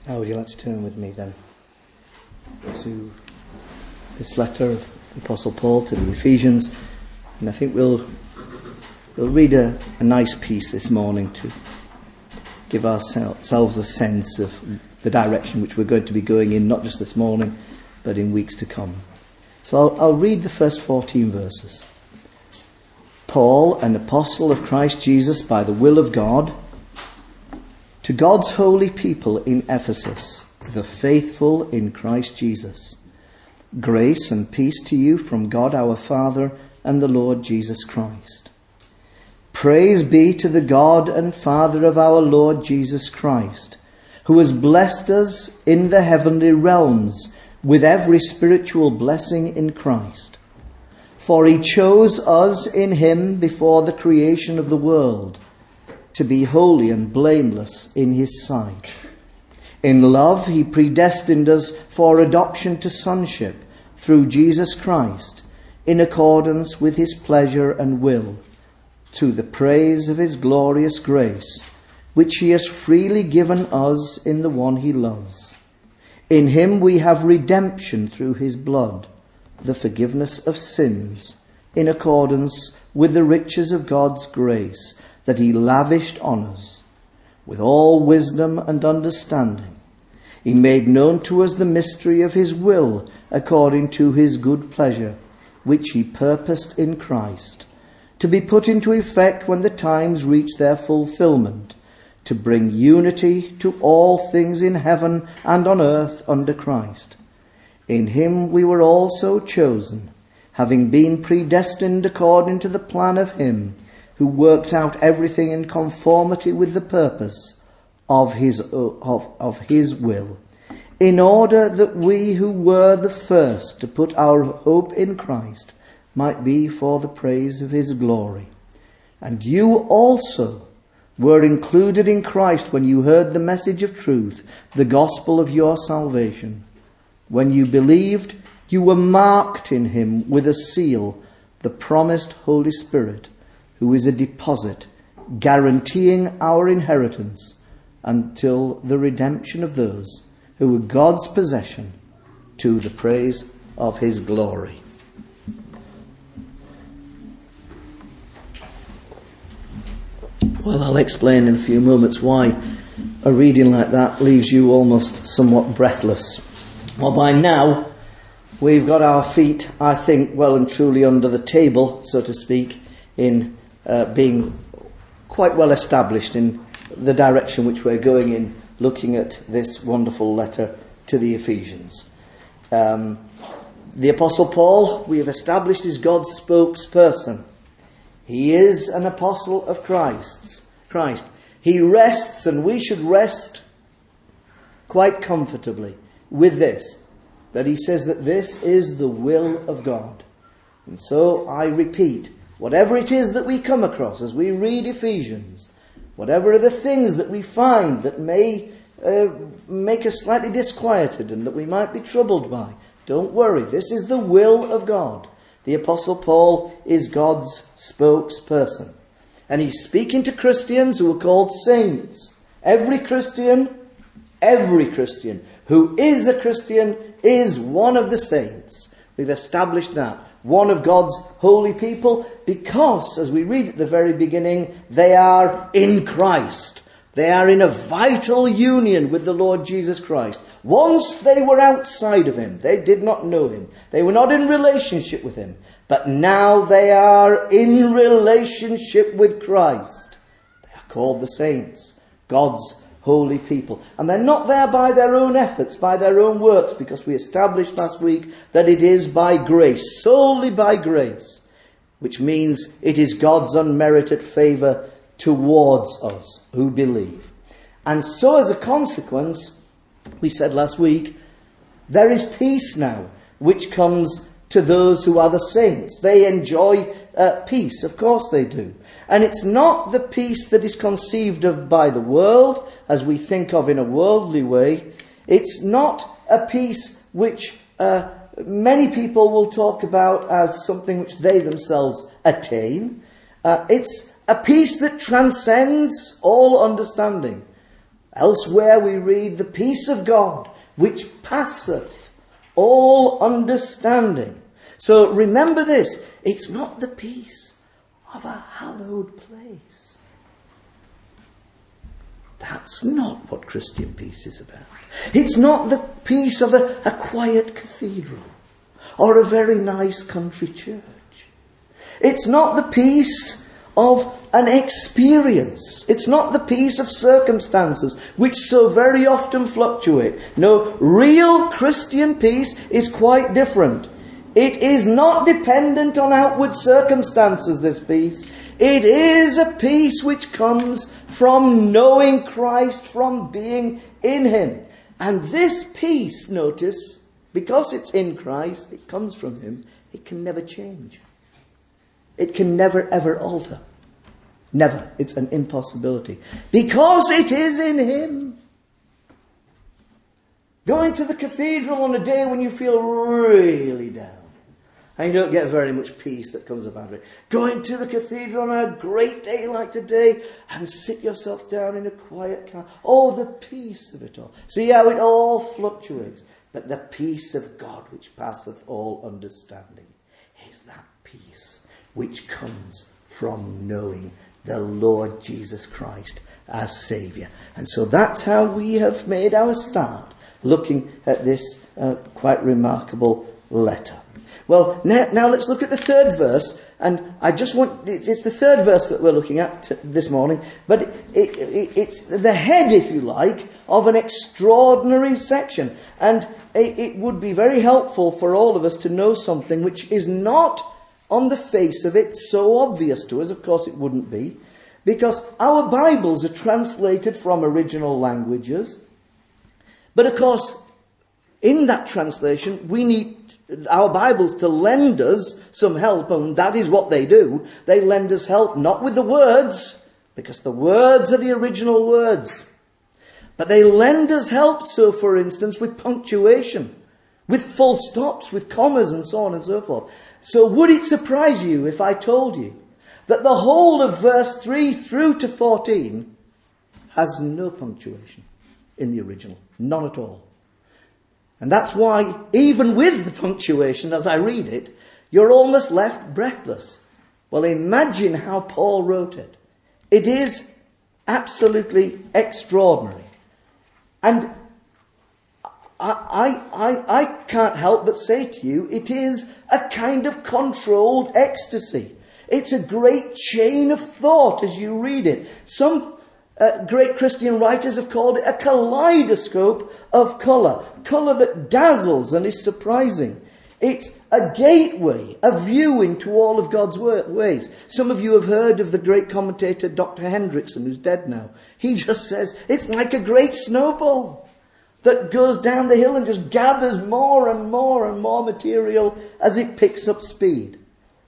Now would you like to turn with me then to this letter of the Apostle Paul to the Ephesians, and I think we'll read a nice piece this morning to give ourselves a sense of the direction which we're going to be going in, not just this morning but in weeks to come. So I'll read the first 14 verses. Paul, an apostle of Christ Jesus by the will of God, to God's holy people in Ephesus, the faithful in Christ Jesus. Grace and peace to you from God our Father and the Lord Jesus Christ. Praise be to the God and Father of our Lord Jesus Christ, who has blessed us in the heavenly realms with every spiritual blessing in Christ. For he chose us in him before the creation of the world, to be holy and blameless in his sight. In love he predestined us for adoption to sonship through Jesus Christ, in accordance with his pleasure and will, to the praise of his glorious grace, which he has freely given us in the one he loves. In him we have redemption through his blood, the forgiveness of sins, in accordance with the riches of God's grace that he lavished on us, with all wisdom and understanding. He made known to us the mystery of his will, according to his good pleasure, which he purposed in Christ, to be put into effect when the times reach their fulfillment, to bring unity to all things in heaven and on earth under Christ. In him we were also chosen, having been predestined according to the plan of him who works out everything in conformity with the purpose of his will, in order that we who were the first to put our hope in Christ might be for the praise of his glory. And you also were included in Christ when you heard the message of truth, the gospel of your salvation. When you believed, you were marked in him with a seal, the promised Holy Spirit, who is a deposit guaranteeing our inheritance until the redemption of those who are God's possession, to the praise of his glory. Well, I'll explain in a few moments why a reading like that leaves you almost somewhat breathless. Well, by now, we've got our feet, I think, well and truly under the table, so to speak, in being quite well established in the direction which we're going in, looking at this wonderful letter to the Ephesians. The Apostle Paul, we have established, is God's spokesperson. He is an apostle of Christ. He rests, and we should rest quite comfortably with this, that he says that this is the will of God. And so I repeat, whatever it is that we come across as we read Ephesians, whatever are the things that we find that may make us slightly disquieted and that we might be troubled by, don't worry, this is the will of God. The Apostle Paul is God's spokesperson. And he's speaking to Christians who are called saints. Every Christian who is a Christian is one of the saints. We've established that. One of God's holy people, because, as we read at the very beginning, they are in Christ. They are in a vital union with the Lord Jesus Christ. Once they were outside of him. They did not know him. They were not in relationship with him. But now they are in relationship with Christ. They are called the saints, God's holy people. And they're not there by their own efforts, by their own works, because we established last week that it is by grace, solely by grace, which means it is God's unmerited favour towards us who believe. And so as a consequence, we said last week, there is peace now, which comes to those who are the saints. They enjoy peace, of course they do. And it's not the peace that is conceived of by the world, as we think of in a worldly way. It's not a peace which many people will talk about as something which they themselves attain. It's a peace that transcends all understanding. Elsewhere we read, the peace of God, which passeth all understanding. So remember this, it's not the peace of a hallowed place. That's not what Christian peace is about. It's not the peace of a quiet cathedral or a very nice country church. It's not the peace of an experience. It's not the peace of circumstances which so very often fluctuate. No, real Christian peace is quite different. It is not dependent on outward circumstances, this peace. It is a peace which comes from knowing Christ, from being in him. And this peace, notice, because it's in Christ, it comes from him, it can never change. It can never ever alter. Never. It's an impossibility. Because it is in him. Going to the cathedral on a day when you feel really down, and you don't get very much peace that comes about it. Going to the cathedral on a great day like today and sit yourself down in a quiet car. Oh, the peace of it all. See how it all fluctuates. But the peace of God which passeth all understanding is that peace which comes from knowing the Lord Jesus Christ as Saviour. And so that's how we have made our start, looking at this quite remarkable letter. Well, now let's look at the third verse. And I just want, it's the third verse that we're looking at this morning. But it's the head, if you like, of an extraordinary section. And it would be very helpful for all of us to know something which is not on the face of it so obvious to us. Of course it wouldn't be. Because our Bibles are translated from original languages. But of course, in that translation, we need our Bibles to lend us some help, and that is what they do. They lend us help not with the words, because the words are the original words, but they lend us help, so for instance, with punctuation, with full stops, with commas and so on and so forth. So would it surprise you if I told you that the whole of verse 3 through to 14 has no punctuation in the original? None at all. And that's why, even with the punctuation, as I read it, you're almost left breathless. Well, imagine how Paul wrote it. It is absolutely extraordinary. And I can't help but say to you, it is a kind of controlled ecstasy. It's a great chain of thought as you read it. Some great Christian writers have called it a kaleidoscope of colour. Colour that dazzles and is surprising. It's a gateway, a view into all of God's ways. Some of you have heard of the great commentator Dr. Hendrickson, who's dead now. He just says it's like a great snowball that goes down the hill and just gathers more and more and more material as it picks up speed.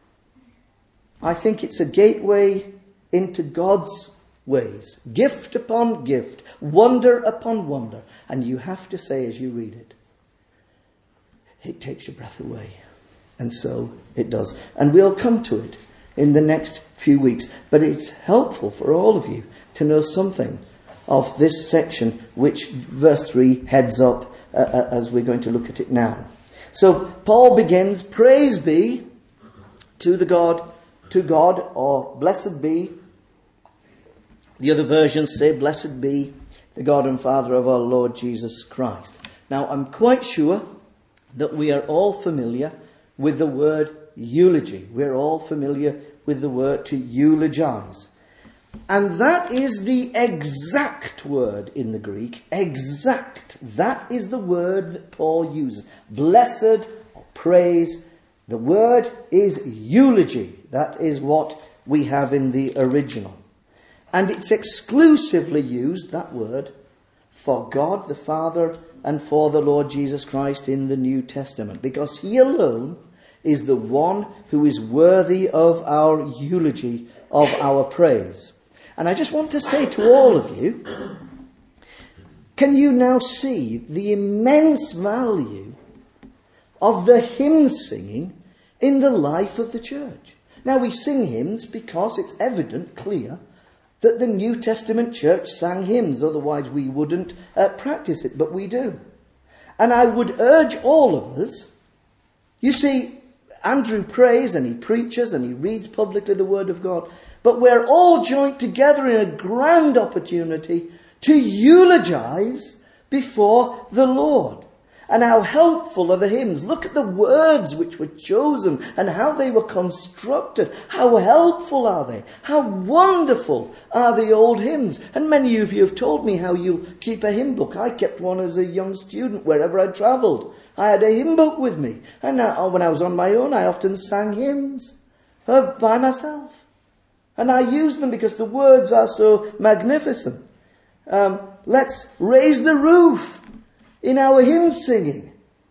I think it's a gateway into God's ways, gift upon gift, wonder upon wonder. And you have to say as you read it, it takes your breath away. And so it does. And we'll come to it in the next few weeks. But it's helpful for all of you to know something of this section, which verse 3 heads up as we're going to look at it now. So Paul begins, praise be to God, or blessed be. The other versions say, blessed be the God and Father of our Lord Jesus Christ. Now, I'm quite sure that we are all familiar with the word eulogy. We're all familiar with the word to eulogize. And that is the exact word in the Greek. Exact. That is the word that Paul uses. Blessed or praise. The word is eulogy. That is what we have in the original. And it's exclusively used, that word, for God the Father and for the Lord Jesus Christ in the New Testament. Because he alone is the one who is worthy of our eulogy, of our praise. And I just want to say to all of you, can you now see the immense value of the hymn singing in the life of the church? Now we sing hymns because it's evident, clear, that the New Testament church sang hymns, otherwise we wouldn't practice it, but we do. And I would urge all of us, you see, Andrew prays and he preaches and he reads publicly the Word of God, but we're all joined together in a grand opportunity to eulogize before the Lord. And how helpful are the hymns. Look at the words which were chosen and how they were constructed. How helpful are they? How wonderful are the old hymns. And many of you have told me how you keep a hymn book. I kept one as a young student wherever I travelled. I had a hymn book with me. And when I was on my own, I often sang hymns by myself. And I used them because the words are so magnificent. Let's raise the roof in our hymn singing.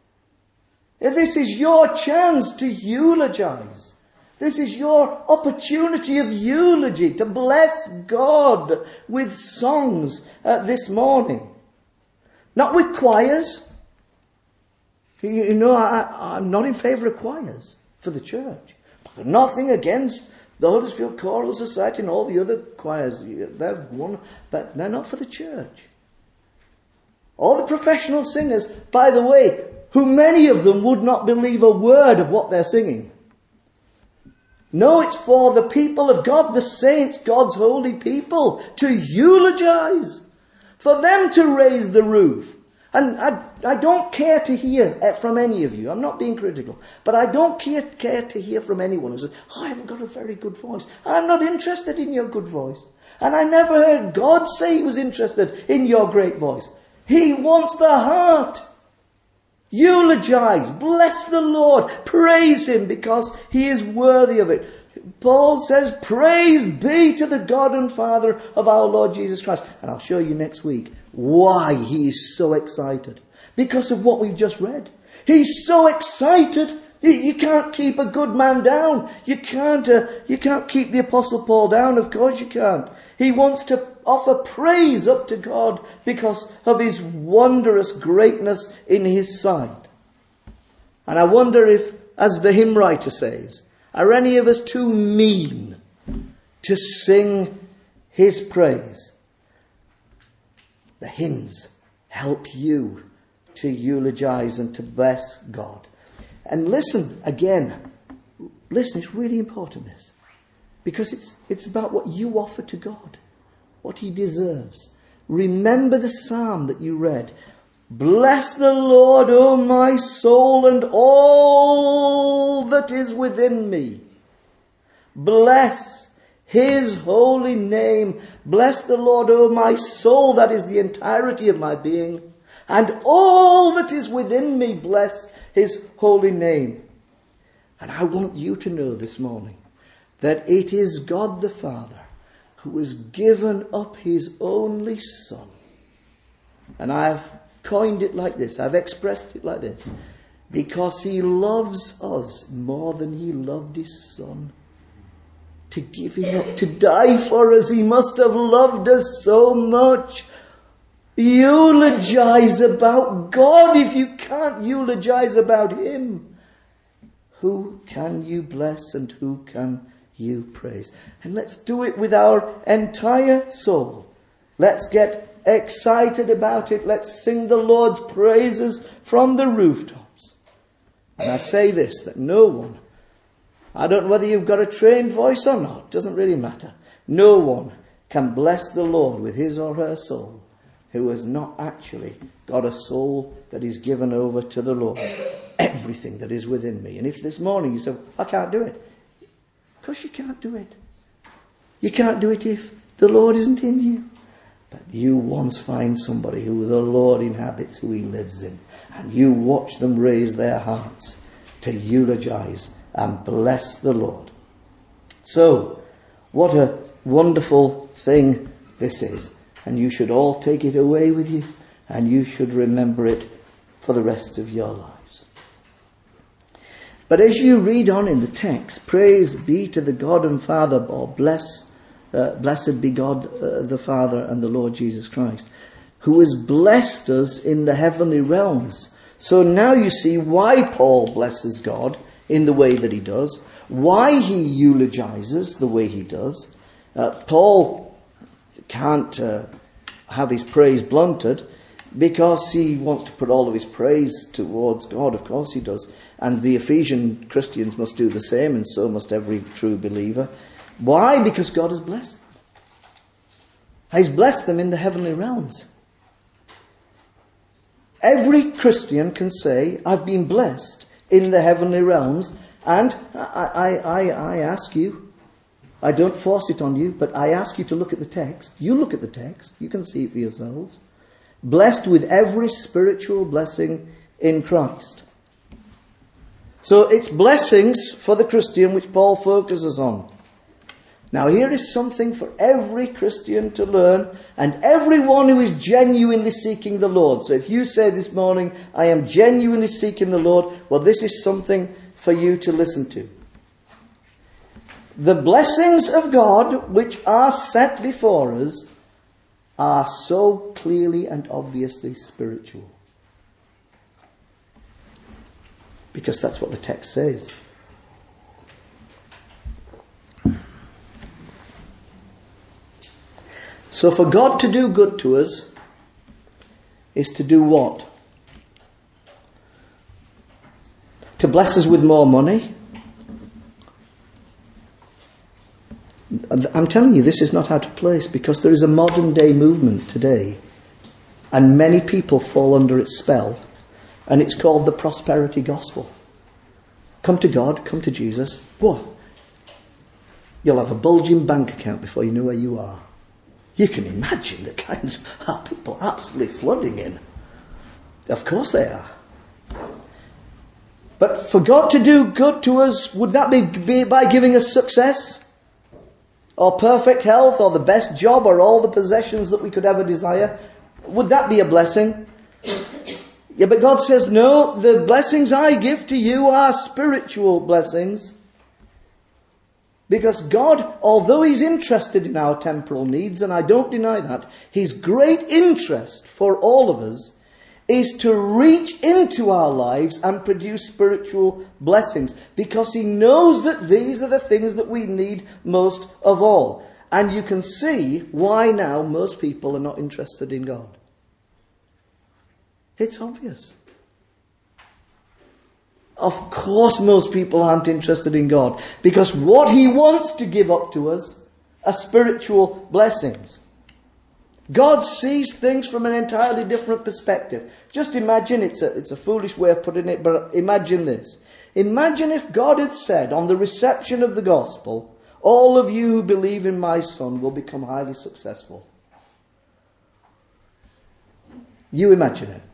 This is your chance to eulogize. This is your opportunity of eulogy, to bless God with songs this morning. Not with choirs. You know, I'm not in favour of choirs for the church. Nothing against the Huddersfield Choral Society and all the other choirs. They're one, but they're not for the church. All the professional singers, by the way, who many of them would not believe a word of what they're singing. No, it's for the people of God, the saints, God's holy people, to eulogize, for them to raise the roof. And I don't care to hear from any of you. I'm not being critical. But I don't care to hear from anyone who says, I haven't got a very good voice. I'm not interested in your good voice. And I never heard God say he was interested in your great voice. He wants the heart. Eulogize. Bless the Lord. Praise him because he is worthy of it. Paul says, praise be to the God and Father of our Lord Jesus Christ. And I'll show you next week why he is so excited. Because of what we've just read. He's so excited. You can't keep a good man down. You can't keep the Apostle Paul down. Of course you can't. He wants to offer praise up to God because of his wondrous greatness in his sight. And I wonder if, as the hymn writer says, are any of us too mean to sing his praise? The hymns help you to eulogize and to bless God. And listen, again, it's really important, this. Because it's about what you offer to God. What he deserves. Remember the psalm that you read. Bless the Lord, O my soul, and all that is within me. Bless his holy name. Bless the Lord, O my soul. That is the entirety of my being. And all that is within me, bless his holy name. And I want you to know this morning that it is God the Father who has given up his only Son. And I've coined it like this. I've expressed it like this. Because he loves us more than he loved his Son. To give him up, to die for us. He must have loved us so much. Eulogize about God if you can't eulogize about him. Who can you bless and who can you praise? And let's do it with our entire soul. Let's get excited about it. Let's sing the Lord's praises from the rooftops. And I say this, that no one, I don't know whether you've got a trained voice or not, doesn't really matter. No one can bless the Lord with his or her soul who has not actually got a soul that is given over to the Lord. Everything that is within me. And if this morning you say, I can't do it. Because you can't do it. You can't do it if the Lord isn't in you. But you once find somebody who the Lord inhabits, who he lives in. And you watch them raise their hearts to eulogize and bless the Lord. So, what a wonderful thing this is. And you should all take it away with you. And you should remember it for the rest of your lives. But as you read on in the text, praise be to the God and Father, or blessed be God the Father and the Lord Jesus Christ, who has blessed us in the heavenly realms. So now you see why Paul blesses God in the way that he does, why he eulogizes the way he does. Paul can't have his praise blunted, because he wants to put all of his praise towards God. Of course he does. And the Ephesian Christians must do the same, and so must every true believer. Why? Because God has blessed them. He's blessed them in the heavenly realms. Every Christian can say, I've been blessed in the heavenly realms. And I ask you, I don't force it on you, but I ask you to look at the text. You look at the text. You can see it for yourselves. Blessed with every spiritual blessing in Christ. So it's blessings for the Christian which Paul focuses on. Now here is something for every Christian to learn, and everyone who is genuinely seeking the Lord. So if you say this morning, I am genuinely seeking the Lord, well, this is something for you to listen to. The blessings of God which are set before us are so clearly and obviously spiritual. Because that's what the text says. So for God to do good to us is to do what? To bless us with more money? I'm telling you, this is not out of place, because there is a modern day movement today, and many people fall under its spell, and it's called the prosperity gospel. Come to God, come to Jesus. What? You'll have a bulging bank account before you know where you are. You can imagine the kinds of people absolutely flooding in. Of course they are. But for God to do good to us, would that be by giving us success? Or perfect health, or the best job, or all the possessions that we could ever desire? Would that be a blessing? Yeah, but God says, no, the blessings I give to you are spiritual blessings. Because God, although He's interested in our temporal needs, and I don't deny that, His great interest for all of us is to reach into our lives and produce spiritual blessings, because He knows that these are the things that we need most of all. And you can see why now most people are not interested in God. It's obvious. Of course most people aren't interested in God, because what He wants to give up to us are spiritual blessings. God sees things from an entirely different perspective. Just imagine, it's a foolish way of putting it, but imagine this. Imagine if God had said on the reception of the gospel, all of you who believe in my Son will become highly successful. You imagine it.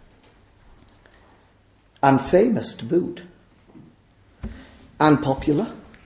And famous to boot. And popular.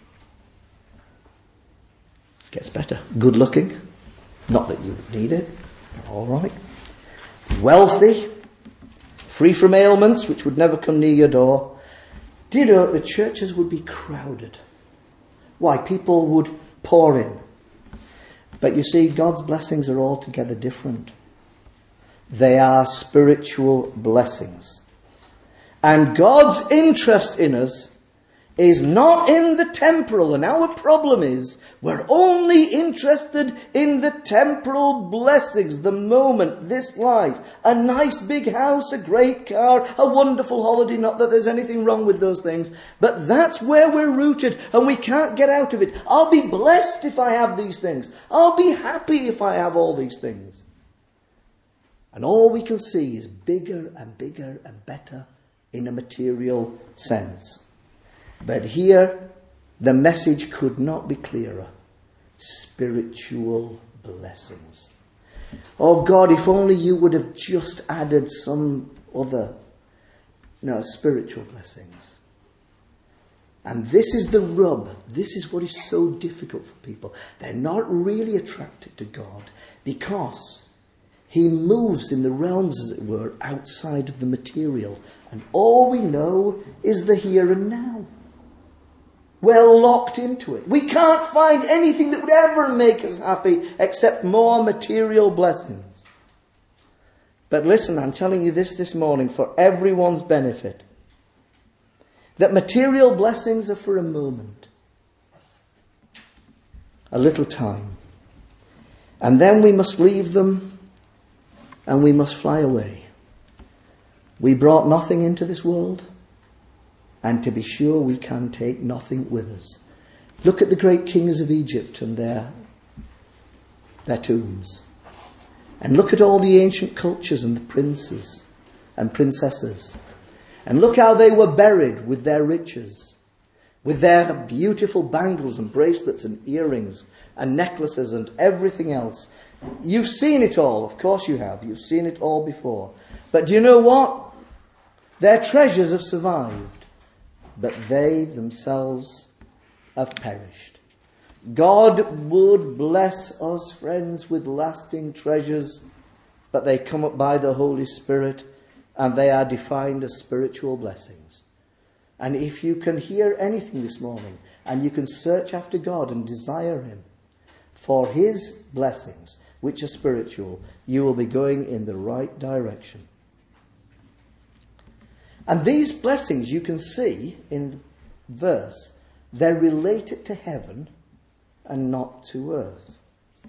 Gets better. Good looking. Not that you need it. All right. Wealthy. Free from ailments which would never come near your door. Do you know the churches would be crowded? Why? People would pour in. But you see, God's blessings are altogether different. They are spiritual blessings. And God's interest in us is not in the temporal. And our problem is we're only interested in the temporal blessings, the moment, this life. A nice big house, a great car, a wonderful holiday. Not that there's anything wrong with those things. But that's where we're rooted, and we can't get out of it. I'll be blessed if I have these things. I'll be happy if I have all these things. And all we can see is bigger and bigger and better in a material sense. But here, the message could not be clearer. Spiritual blessings. Oh God, if only you would have just added some other. No, spiritual blessings. And this is the rub. This is what is so difficult for people. They're not really attracted to God because He moves in the realms, as it were, outside of the material. And all we know is the here and now. We're locked into it. We can't find anything that would ever make us happy except more material blessings. But listen, I'm telling you this morning for everyone's benefit. That material blessings are for a moment. A little time. And then we must leave them and we must fly away. We brought nothing into this world, and to be sure we can take nothing with us. Look at the great kings of Egypt and their tombs. And look at all the ancient cultures and the princes and princesses. And look how they were buried with their riches, with their beautiful bangles and bracelets and earrings and necklaces and everything else. You've seen it all, of course you have. You've seen it all before. But do you know what? Their treasures have survived, but they themselves have perished. God would bless us, friends, with lasting treasures, but they come up by the Holy Spirit, and they are defined as spiritual blessings. And if you can hear anything this morning, and you can search after God and desire Him for His blessings, which are spiritual, you will be going in the right direction. And these blessings, you can see in the verse, they're related to heaven and not to earth.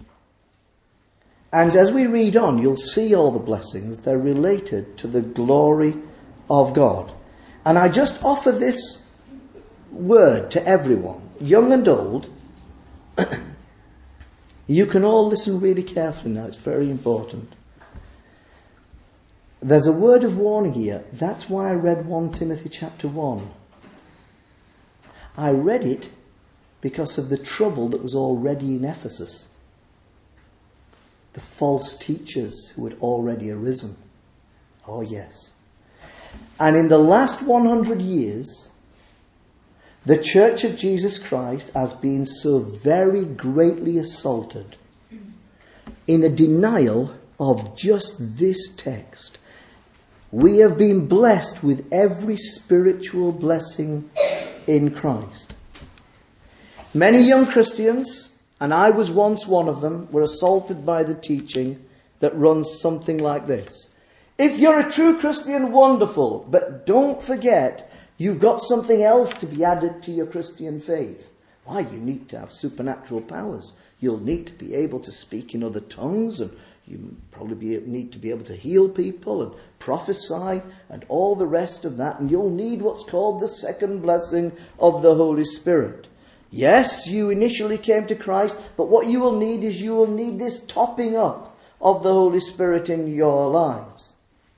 And as we read on, you'll see all the blessings. They're related to the glory of God. And I just offer this word to everyone, young and old. You can all listen really carefully now. It's very important. There's a word of warning here. That's why I read 1 Timothy chapter 1. I read it because of the trouble that was already in Ephesus. The false teachers who had already arisen. Oh yes. And in the last 100 years, the Church of Jesus Christ has been so very greatly assaulted in a denial of just this text. We have been blessed with every spiritual blessing in Christ. Many young Christians, and I was once one of them, were assaulted by the teaching that runs something like this. If you're a true Christian, wonderful, but don't forget you've got something else to be added to your Christian faith. Why, you need to have supernatural powers. You'll need to be able to speak in other tongues, and you probably need to be able to heal people and prophesy and all the rest of that. And you'll need what's called the second blessing of the Holy Spirit. Yes, you initially came to Christ, but what you will need is you will need this topping up of the Holy Spirit in your lives.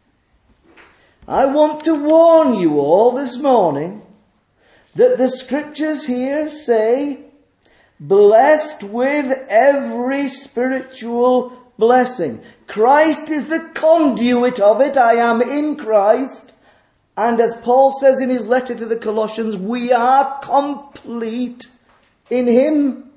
I want to warn you all this morning that the scriptures here say, blessed with every spiritual blessing. Christ is the conduit of it. I am in Christ. And as Paul says in his letter to the Colossians, we are complete in Him.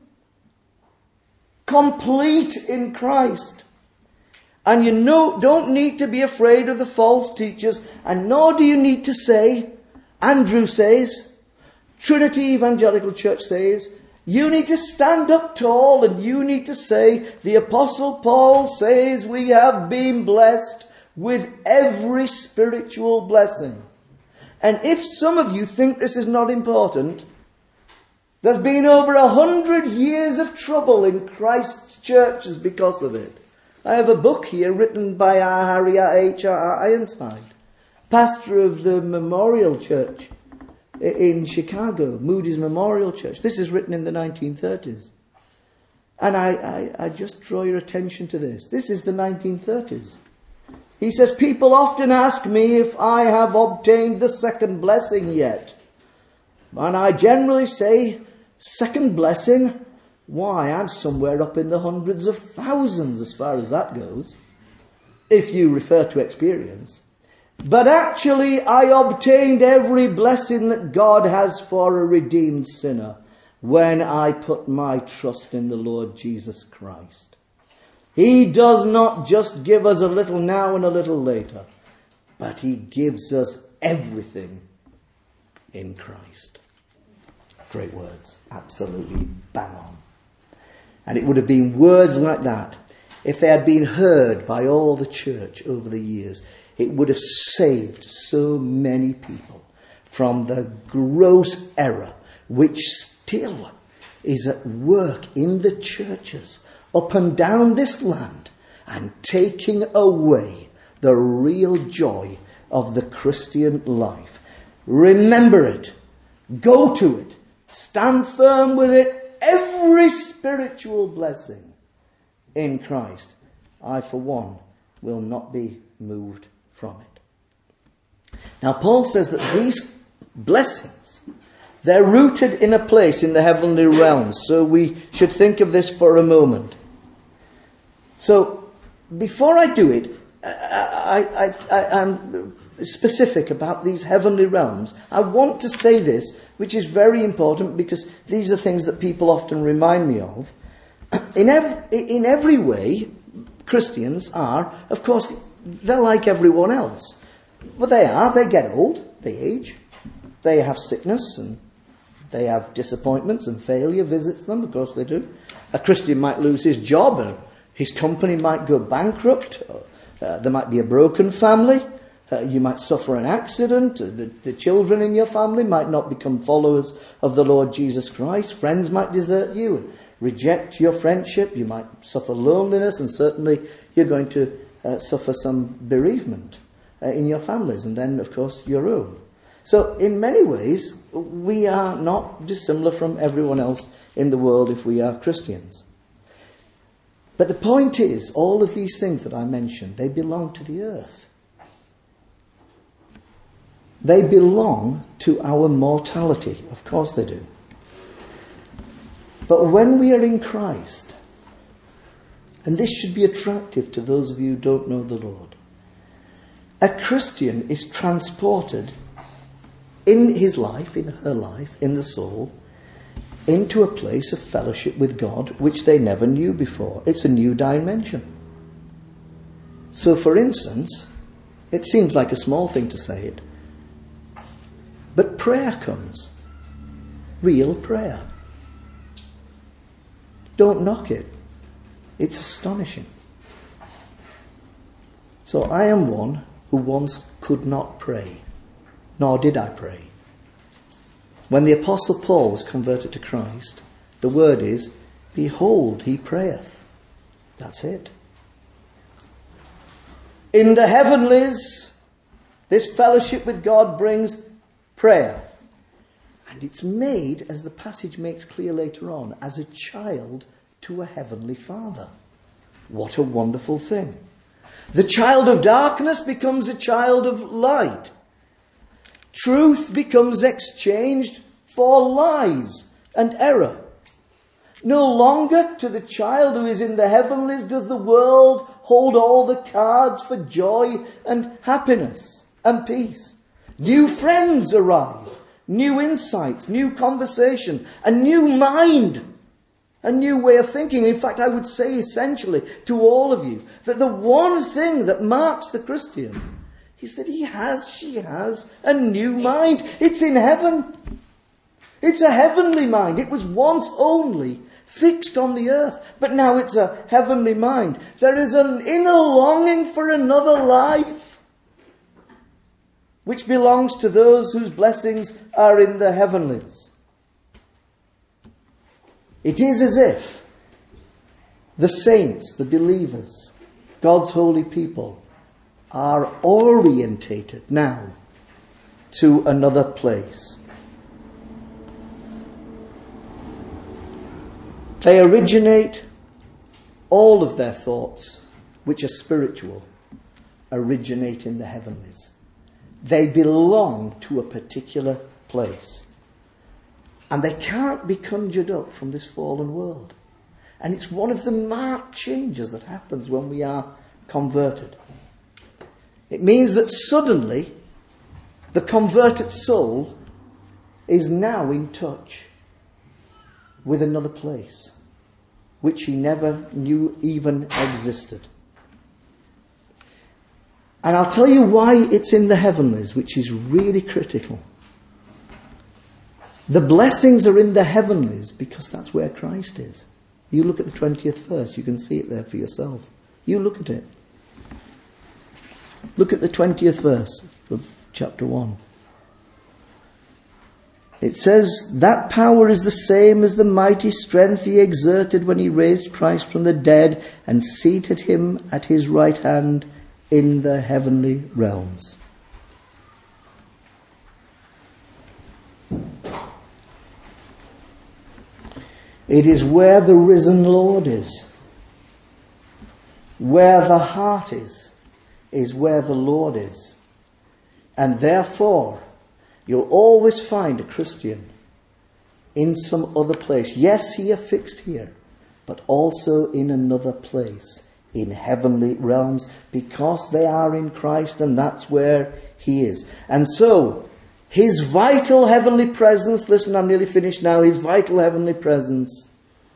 Complete in Christ. And you don't need to be afraid of the false teachers, and nor do you need to say, Andrew says, Trinity Evangelical Church says, you need to stand up tall and you need to say, the Apostle Paul says we have been blessed with every spiritual blessing. And if some of you think this is not important, there's been over 100 years of trouble in Christ's churches because of it. I have a book here written by Harry H.R. Ironside, pastor of the Memorial Church in Chicago, Moody's Memorial Church. This is written in the 1930s. And I just draw your attention to this. This is the 1930s. He says, people often ask me if I have obtained the second blessing yet. And I generally say, second blessing? Why, I'm somewhere up in the hundreds of thousands as far as that goes, if you refer to experience. But actually, I obtained every blessing that God has for a redeemed sinner when I put my trust in the Lord Jesus Christ. He does not just give us a little now and a little later, but He gives us everything in Christ. Great words. Absolutely bang on. And it would have been words like that if they had been heard by all the church over the years. It would have saved so many people from the gross error which still is at work in the churches up and down this land and taking away the real joy of the Christian life. Remember it. Go to it. Stand firm with it. Every spiritual blessing in Christ, I for one will not be moved from it. Now Paul says that these blessings, they're rooted in a place in the heavenly realms. So we should think of this for a moment. So before I do it, I'm specific about these heavenly realms. I want to say this, which is very important because these are things that people often remind me of. In every way, Christians are, of course, they're like everyone else. But they get old, they age, they have sickness, and they have disappointments, and failure visits them, of course they do. A Christian might lose his job, or his company might go bankrupt, there might be a broken family, you might suffer an accident, the children in your family might not become followers of the Lord Jesus Christ, friends might desert you and reject your friendship, you might suffer loneliness, and certainly you're going to suffer some bereavement in your families, and then, of course, your own. So, in many ways, we are not dissimilar from everyone else in the world if we are Christians. But the point is, all of these things that I mentioned, they belong to the earth. They belong to our mortality. Of course they do. But when we are in Christ, and this should be attractive to those of you who don't know the Lord, a Christian is transported in his life, in her life, in the soul, into a place of fellowship with God which they never knew before. It's a new dimension. So, for instance, it seems like a small thing to say it, but prayer comes. Real prayer. Don't knock it. It's astonishing. So I am one who once could not pray, nor did I pray. When the Apostle Paul was converted to Christ, the word is, behold, he prayeth. That's it. In the heavenlies, this fellowship with God brings prayer. And it's made, as the passage makes clear later on, as a child to a heavenly Father. What a wonderful thing. The child of darkness becomes a child of light. Truth becomes exchanged for lies and error. No longer to the child who is in the heavenlies does the world hold all the cards for joy and happiness and peace. New friends arrive, new insights, new conversation, a new mind, a new way of thinking. In fact, I would say essentially to all of you that the one thing that marks the Christian is that she has a new mind. It's in heaven. It's a heavenly mind. It was once only fixed on the earth, but now it's a heavenly mind. There is an inner longing for another life, which belongs to those whose blessings are in the heavenlies. It is as if the saints, the believers, God's holy people, are orientated now to another place. They originate all of their thoughts, which are spiritual, originate in the heavenlies. They belong to a particular place. And they can't be conjured up from this fallen world. And it's one of the marked changes that happens when we are converted. It means that suddenly the converted soul is now in touch with another place, which he never knew even existed. And I'll tell you why it's in the heavenlies, which is really critical. The blessings are in the heavenlies because that's where Christ is. You look at the 20th verse, you can see it there for yourself. You look at it. Look at the 20th verse of chapter 1. It says, that power is the same as the mighty strength he exerted when he raised Christ from the dead and seated him at his right hand in the heavenly realms. It is where the risen Lord is. Where the heart is where the Lord is. And therefore, you'll always find a Christian in some other place. Yes, he affixed here, but also in another place, in heavenly realms, because they are in Christ and that's where he is. And so, his vital heavenly presence, listen, I'm nearly finished now, his vital heavenly presence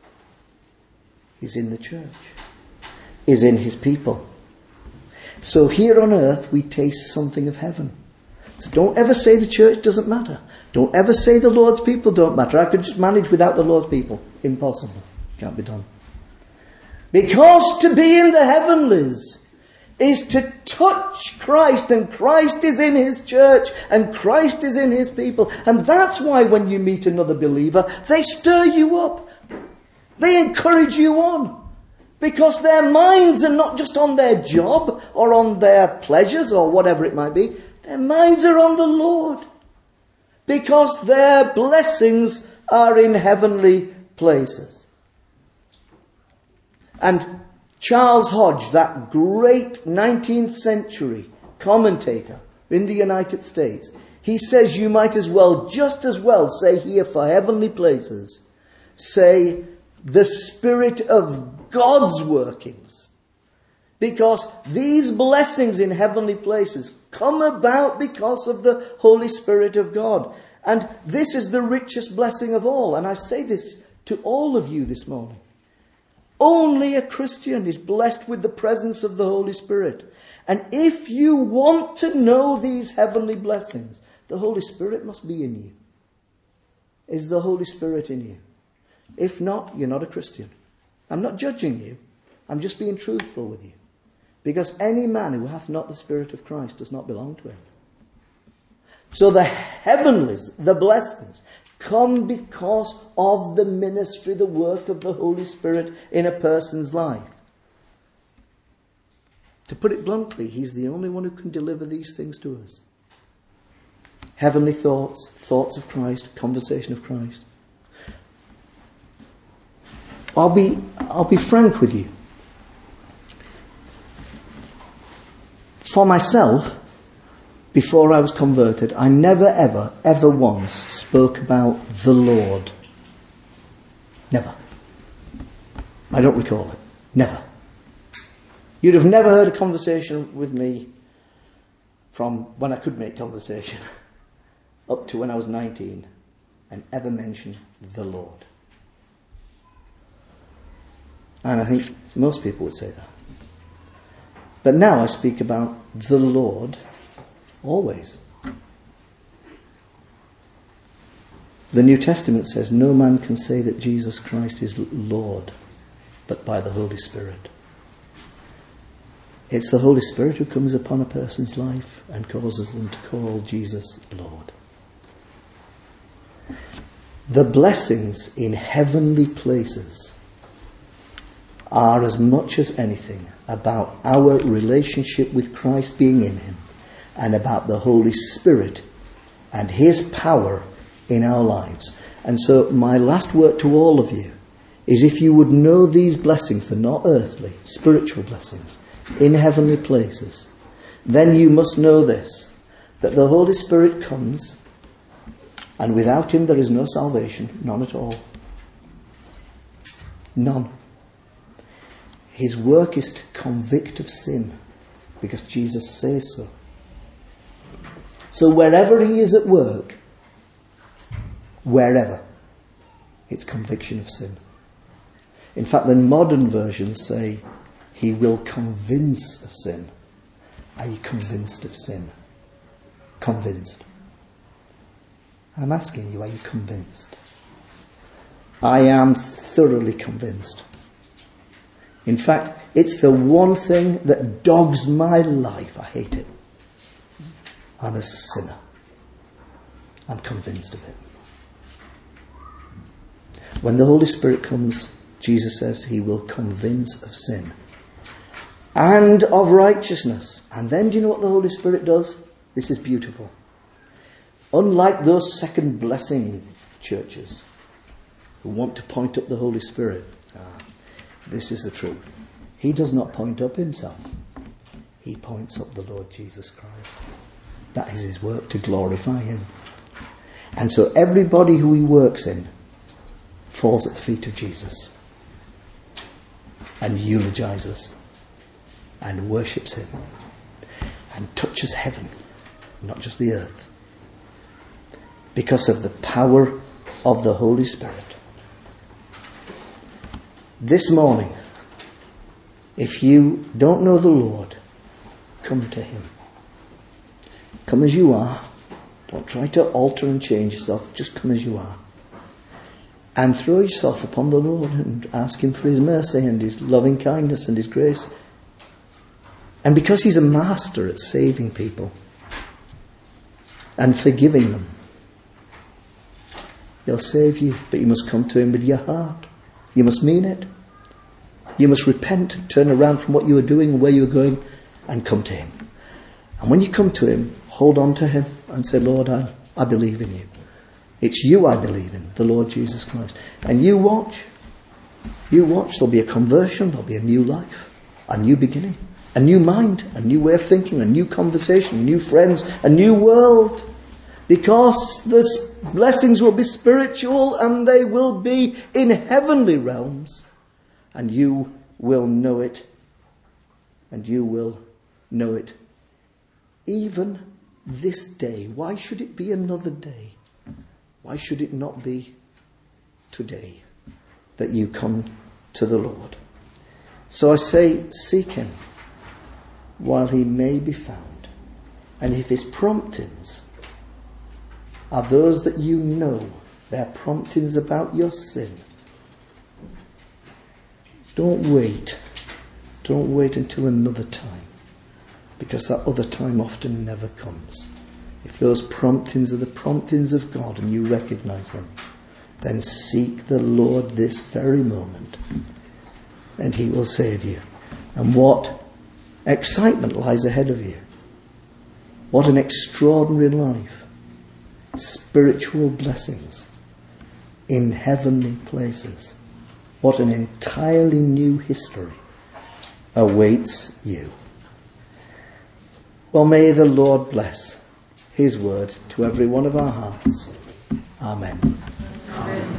is in the church, is in his people. So here on earth we taste something of heaven. So don't ever say the church doesn't matter. Don't ever say the Lord's people don't matter. I could just manage without the Lord's people. Impossible. Can't be done. Because to be in the heavenlies is to touch Christ, and Christ is in his church, and Christ is in his people. And that's why when you meet another believer, they stir you up. They encourage you on. Because their minds are not just on their job or on their pleasures or whatever it might be. Their minds are on the Lord. Because their blessings are in heavenly places. And Charles Hodge, that great 19th century commentator in the United States, he says you might as well, just as well, say here for heavenly places, say the Spirit of God's workings. Because these blessings in heavenly places come about because of the Holy Spirit of God. And this is the richest blessing of all. And I say this to all of you this morning. Only a Christian is blessed with the presence of the Holy Spirit. And if you want to know these heavenly blessings, the Holy Spirit must be in you. Is the Holy Spirit in you? If not, you're not a Christian. I'm not judging you. I'm just being truthful with you. Because any man who hath not the Spirit of Christ does not belong to him. So the heavenlies, the blessings, come because of the ministry, the work of the Holy Spirit in a person's life. To put it bluntly, he's the only one who can deliver these things to us. Heavenly thoughts, thoughts of Christ, conversation of Christ. I'll be frank with you. For myself, before I was converted, I never, ever once spoke about the Lord. Never. I don't recall it. Never. You'd have never heard a conversation with me from when I could make conversation up to when I was 19 and ever mention the Lord. And I think most people would say that. But now I speak about the Lord always. The New Testament says no man can say that Jesus Christ is Lord but by the Holy Spirit. It's the Holy Spirit who comes upon a person's life and causes them to call Jesus Lord. The blessings in heavenly places are as much as anything about our relationship with Christ being in him and about the Holy Spirit and his power in our lives. And so my last word to all of you is, if you would know these blessings, they're not earthly, spiritual blessings in heavenly places, then you must know this, that the Holy Spirit comes, and without him there is no salvation, none at all. None. His work is to convict of sin, because Jesus says so. So wherever he is at work, wherever, it's conviction of sin. In fact, the modern versions say, he will convince of sin. Are you convinced of sin? Convinced. I'm asking you, are you convinced? I am thoroughly convinced. In fact, it's the one thing that dogs my life. I hate it. I'm a sinner. I'm convinced of it. When the Holy Spirit comes, Jesus says he will convince of sin and of righteousness. And then do you know what the Holy Spirit does? This is beautiful. Unlike those second blessing churches who want to point up the Holy Spirit, this is the truth. He does not point up himself. He points up the Lord Jesus Christ. That is his work, to glorify him. And so everybody who he works in falls at the feet of Jesus and eulogizes and worships him and touches heaven, not just the earth, because of the power of the Holy Spirit. This morning, if you don't know the Lord, come to him. Come as you are. Don't try to alter and change yourself. Just come as you are. And throw yourself upon the Lord and ask him for his mercy and his loving kindness and his grace. And because he's a master at saving people and forgiving them, he'll save you, but you must come to him with your heart. You must mean it. You must repent, turn around from what you were doing and where you were going, and come to him. And when you come to him, hold on to him and say, Lord, I believe in you. It's you I believe in, the Lord Jesus Christ. And you watch. You watch. There'll be a conversion. There'll be a new life, a new beginning, a new mind, a new way of thinking, a new conversation, new friends, a new world. Because the blessings will be spiritual and they will be in heavenly realms. And you will know it. And you will know it even this day. Why should it be another day? Why should it not be today that you come to the Lord? So I say, seek him while he may be found. And if his promptings are those that you know, they're promptings about your sin, don't wait. Don't wait until another time. Because that other time often never comes. If those promptings are the promptings of God and you recognize them, then seek the Lord this very moment and he will save you. And what excitement lies ahead of you. What an extraordinary life. Spiritual blessings in heavenly places. What an entirely new history awaits you. Well, may the Lord bless his word to every one of our hearts. Amen. Amen.